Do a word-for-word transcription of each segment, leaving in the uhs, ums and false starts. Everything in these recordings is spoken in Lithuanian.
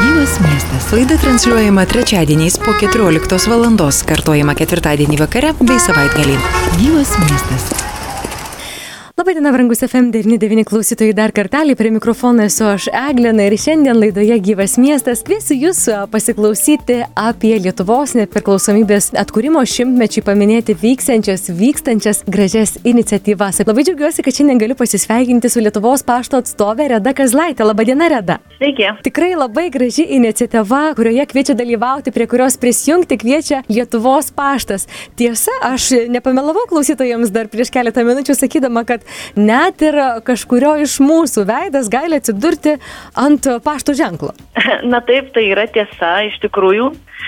Gyvas miestas. Laida transliuojama trečiadieniais po keturioliktos valandos, kartojama ketvirtadienį vakare bei savaitgalį. Gyvas miestas. Labai diena, brangus F M devyni devyni klausytojai, dar kartelį prie mikrofono esu aš Eglina ir šiandien laidoje Gyvas miestas kviesiu jūs pasiklausyti apie Lietuvos nepriklausomybės atkūrimo šimtmečiui paminėti vyksiančias, vykstančias gražias iniciatyvas. Labai džiaugiuosi, kad šiandien galiu pasisveikinti su Lietuvos pašto atstovė Reda Kazlaitė. Labą dieną, Reda. Sveiki. Tikrai labai graži iniciatyva, kurioje kviečia dalyvauti, prie kurios prisijungti kviečia Lietuvos paštas. Tiesa, aš nepamelavau klausytojams dar prieš keletą minučių sakydama, kad net ir kažkurio iš mūsų veidas gali atsidurti ant pašto ženklo. Na taip, tai yra tiesa, iš tikrųjų.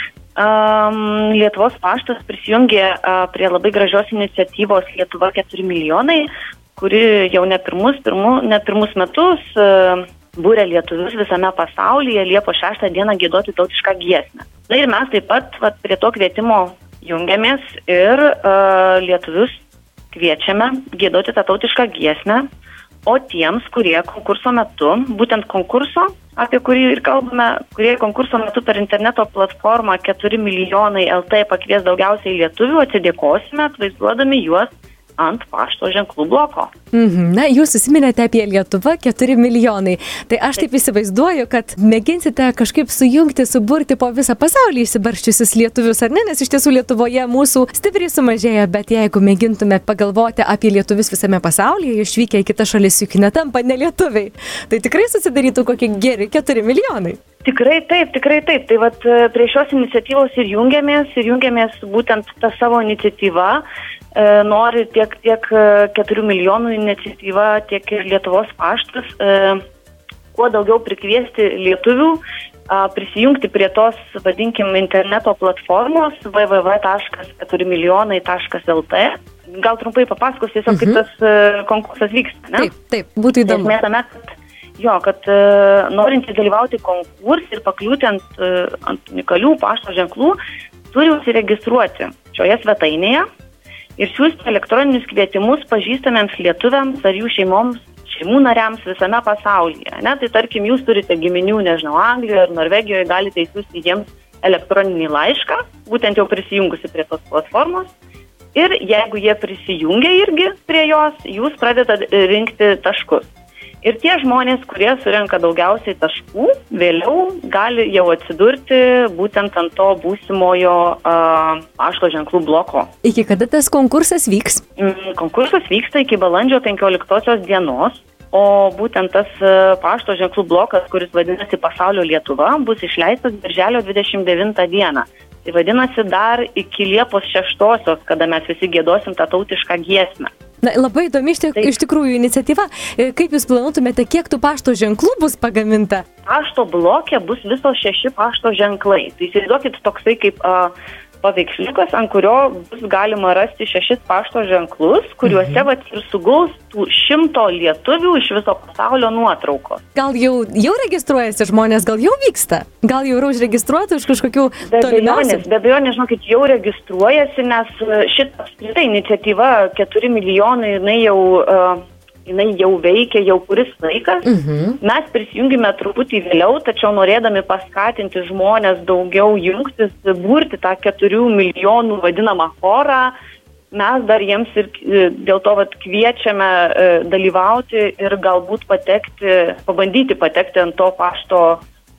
Um, Lietuvos paštas prisijungė uh, prie labai gražios iniciatyvos Lietuva keturi milijonai, kuri jau ne pirmus, pirmu, ne pirmus metus uh, būrė lietuvius visame pasaulyje Liepos šeštą dieną giedoti tautišką giesmę. Na ir mes taip pat vat, prie to kvietimo jungiamės ir uh, lietuvius kviečiame giedoti tą tautišką giesmę, o tiems, kurie konkurso metu, būtent konkurso, apie kurį ir kalbame, kurie konkurso metu per interneto platformą keturi milijonai L T pakvies daugiausiai lietuvių, atsidėkosime, atvaizduodami juos ant pašto ženklų bloko. Mhm. Na, jūs susiminėte apie Lietuvą keturi milijonai. Tai aš taip įsivaizduoju, kad mėginsite kažkaip sujungti, suburti po visą pasaulį išsibarščiusius lietuvius, ar ne? Nes iš tiesų Lietuvoje mūsų stipriai sumažėjo, bet jeigu mėgintume pagalvoti apie lietuvius visame pasaulyje, išvykę į kitas šalis, juk netampa ne lietuviai, tai tikrai susidarytų kokie geri keturi milijonai. Tikrai taip, tikrai taip. Tai vat prie šios iniciatyvos ir jungiamės, ir jungiamės būtent tą savo iniciatyvą. E, nori tiek, tiek keturių milijonų iniciatyva, tiek ir Lietuvos paštas, e, kuo daugiau prikviesti lietuvių, a, prisijungti prie tos, vadinkim, interneto platformos w w w taškas keturi milijonai taškas l t. Gal trumpai papasakos tiesiog, mhm. kaip tas e, konkursas vyksta, ne? Taip, taip, būtų įdomu. Esmė tame, kad Jo, kad e, norintys dalyvauti konkursą ir pakliūti ant, e, ant unikalių pašto ženklų, turi užsiregistruoti šioje svetainėje ir siųsti elektroninius kvietimus pažįstamiems lietuviams ar jų šeimoms, šeimų nariams visame pasaulyje. Ne? Tai tarkim, jūs turite giminių, nežinau, Anglijoje ar Norvegijoje, galite įsiųsti jiems elektroninį laišką, būtent jau prisijungusi prie tos platformos. Ir jeigu jie prisijungia irgi prie jos, jūs pradedate rinkti taškus. Ir tie žmonės, kurie surenka daugiausiai taškų, vėliau gali jau atsidurti būtent ant to būsimojo uh, pašto ženklų bloko. Iki kada tas konkursas vyks? Mm, konkursas vyksta iki balandžio penkioliktosios dienos, o būtent tas uh, pašto ženklų blokas, kuris vadinasi Pasaulio Lietuva, bus išleistas birželio dvidešimt devintą dieną. Tai vadinasi dar iki Liepos šeštosios, kada mes visi giedosim tą tautišką giesmę. Na, labai įdomi iš, tik, iš tikrųjų iniciatyva. Kaip jūs planuotumėte, kiek tų pašto ženklų bus pagaminta? Pašto blokė bus visos šeši pašto ženklai. Tai įsivaizduokit toksai kaip a, paveiksliukas, ant kurio bus galima rasti šešis pašto ženklus, kuriuose mhm. vat, ir suguls tų šimto lietuvių iš viso pasaulio nuotraukos. Gal jau, jau registruojasi žmonės, gal jau vyksta? Gal jau yra užregistruoti už kažkokių tolimiausių? Be abejo, žinokit, jau registruojasi, nes šitą apskritai iniciatyva keturi milijonai, jinai jau, uh, jinai jau veikia jau kuris laikas. Mhm. Mes prisijungime truputį vėliau, tačiau norėdami paskatinti žmonės daugiau jungtis, burti tą keturių milijonų vadinamą chorą, mes dar jiems ir dėl to vat, kviečiame e, dalyvauti ir galbūt patekti, pabandyti patekti ant to pašto e,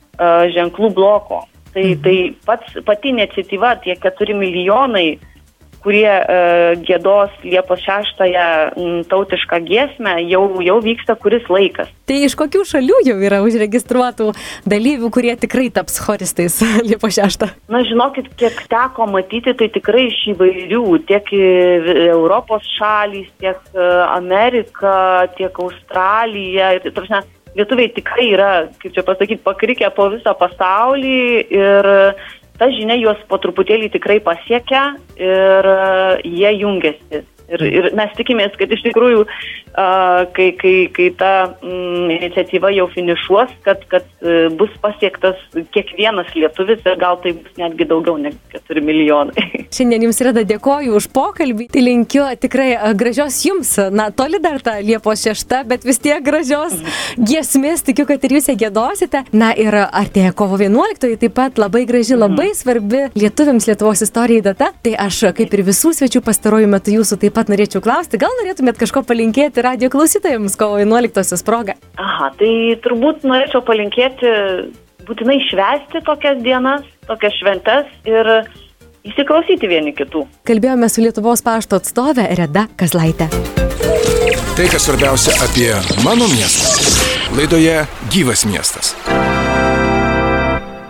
ženklų bloko. Tai, mhm. tai pats, pati iniciatyva, tie keturi milijonai, kurie e, giedos Liepos šeštąją m, tautišką giesmę, jau, jau vyksta kuris laikas. Tai iš kokių šalių jau yra užregistruotų dalyvių, kurie tikrai taps choristais Liepos šeštą? Na, žinokit, kiek teko matyti, tai tikrai iš įvairių, tiek Europos šalys, tiek Amerika, tiek Australija. Ir, tarsi, lietuviai tikrai yra, kaip čia pasakyti, pakrikę po visą pasaulį ir ta žinia juos po truputėlį tikrai pasiekia ir jie jungiasi. Ir, ir mes tikimės, kad iš tikrųjų kai, kai, kai ta mm, iniciatyva jau finišuos, kad, kad bus pasiektas kiekvienas lietuvis ir gal tai bus netgi daugiau negu keturi milijonai. Šiandien jums, Reda, dėkoju už pokalbį. Tai linkiu tikrai gražios jums, na, toli dar ta Liepos šešta, bet vis tiek gražios giesmės, tikiu, kad ir jūs ją giedosite. Na ir artėja kovo vienuoliktoji, taip pat labai graži, labai svarbi lietuviams Lietuvos istorijai data. Tai aš, kaip ir visų svečių pastaruoju metu, jūsų taip pat norėčiau klausti, gal norėtumėt kažko palinkėti radijo klausytojams kovo vienuoliktosios proga? Aha, tai turbūt norėčiau palinkėti būtinai švęsti tokias dienas, tokias šventes ir įsiklausyti vieni kitų. Kalbėjome su Lietuvos pašto atstove Reda Kazlaite. Tai, kas svarbiausia apie mano miestą. Laidoje Gyvas miestas.